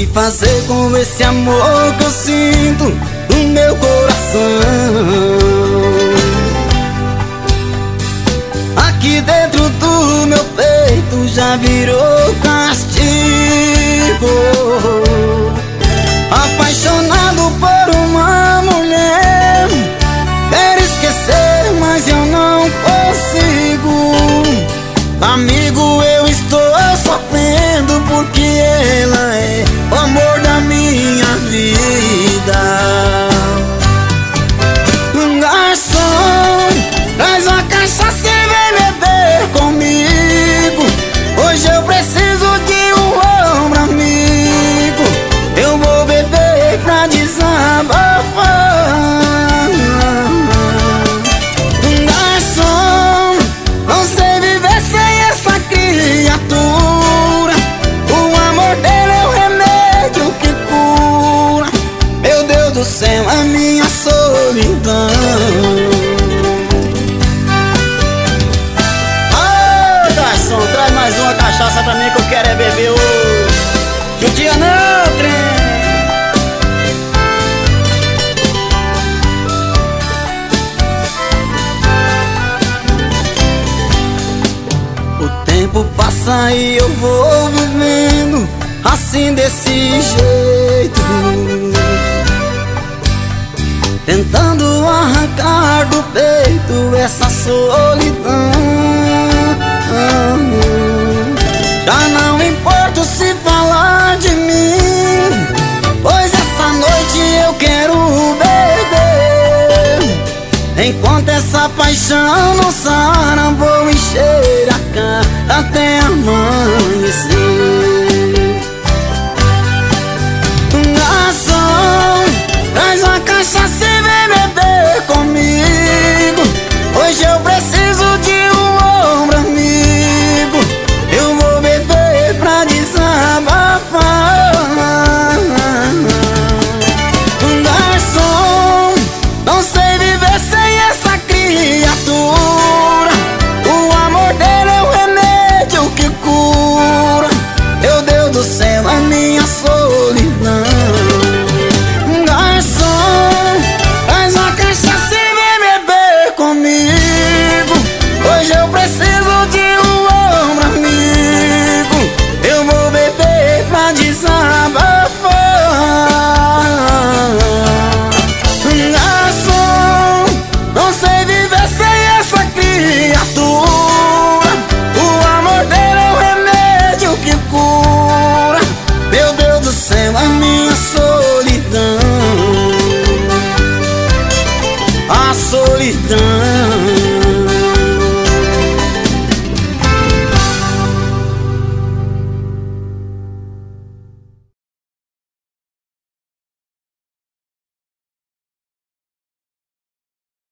que fazer com esse amor que eu sinto no meu coração? Aqui dentro do meu peito já virou castigo. Apaixonado por uma mulher, quero esquecer, mas eu não consigo. Amigo, eu estou sofrendo porque ela é o amor da minha vida. Garçom, traz uma cachaça e vem beber comigo. Hoje eu preciso de um ombro amigo. Eu vou beber pra desabafar. Garçom, não sei viver sem essa criatura. O amor dele é o remédio que cura. Meu Deus do céu, é minha solidão. Ô garçom, traz mais uma cachaça pra mim que eu quero é beber hoje. Judia não, trem. O tempo passa e eu vou vivendo assim desse jeito, tentando arrancar do peito essa solidão. Já não importo se falar de mim, pois essa noite eu quero beber. Enquanto essa paixão não sara, vou encher a cara até amanhã.